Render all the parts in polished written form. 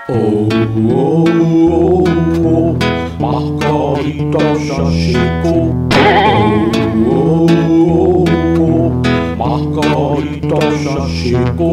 Oh, oh, oh, oh, Margarida já chegou. Oh, oh, oh, Margarida já chegou.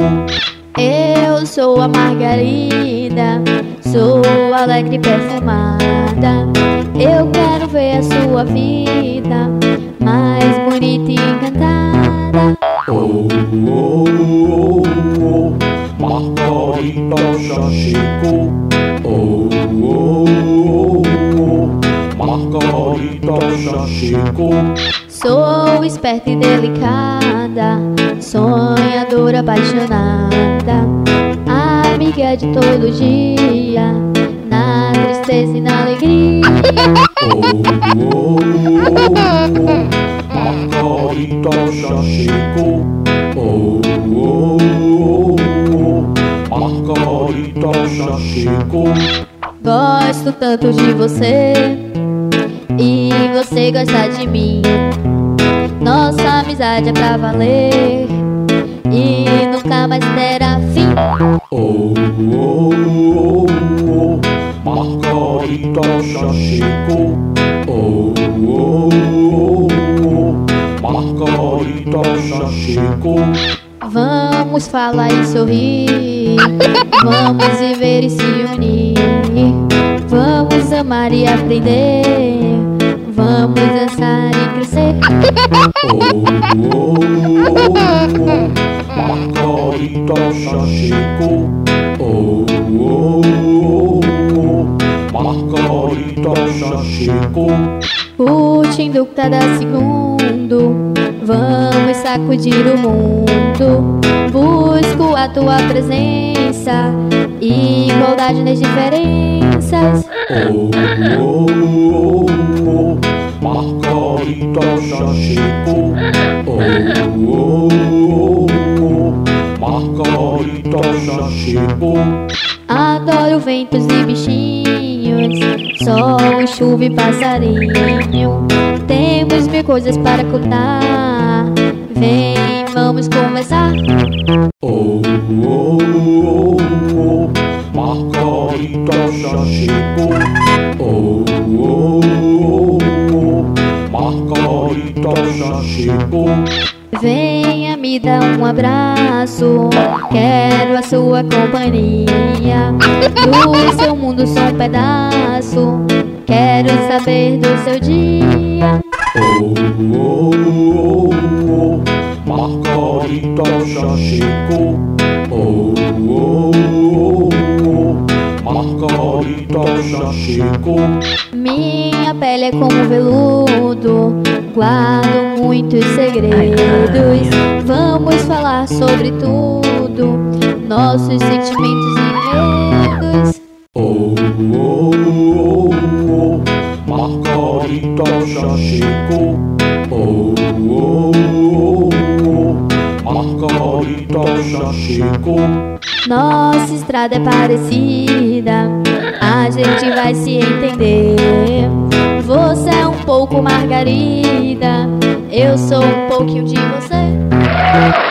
Eu sou a Margarida, sou alegre e perfumada. Eu quero ver a sua vida mais bonita e encantada. Oh, oh, oh, oh, Margarida já chegou. Oh, oh, oh, oh, Margarida já chegou. Sou esperta e delicada, sonhadora, apaixonada, amiga de todo dia, na tristeza e na alegria. Oh, oh, oh, oh, Margarida já chegou. Oh, oh, oh, oh, Margarida já chegou. Gosto tanto de você e você gosta de mim. Nossa amizade é pra valer e nunca mais terá fim. Oh, oh, oh, oh, Margarida já chegou. Oh, oh, oh, oh, Margarida já chegou. Vamos falar e sorrir, vamos viver e se unir, vamos amar e aprender, vamos dançar e crescer. Oh, oh, oh, oh, Margarida já chegou. Oh, oh, oh, oh, Margarida já chegou. Curtindo cada segundo, vamos sacudir o mundo. Busco a tua presença, igualdade nas diferenças. Oh, oh, oh, oh, Margarida já chegou. Oh, oh, oh, oh, Margarida já chegou. Adoro ventos e bichinhos, sol, chuva e passarinho. Temos mil coisas para contar, vem, vamos conversar. Oh, oh, oh, oh, Margarida já chegou. Oh, oh, oh, oh, Margarida já chegou. Venha me dar um abraço, quero a sua companhia. Do seu mundo sou um pedaço, quero saber do seu dia. Oh, oh, oh, oh, Margarida já chegou. Oh, oh, oh, oh, Margarida já chegou. Minha pele é como veludo, guardo muitos segredos. Vamos falar sobre tudo, nossos sentimentos e medos. Oh, oh, oh, oh, Margarida já chegou. Oh, oh, oh, oh, Margarida já chegou. Nossa estrada é parecida, a gente vai se entender. Você é um pouco Margarida, eu sou um pouquinho de você.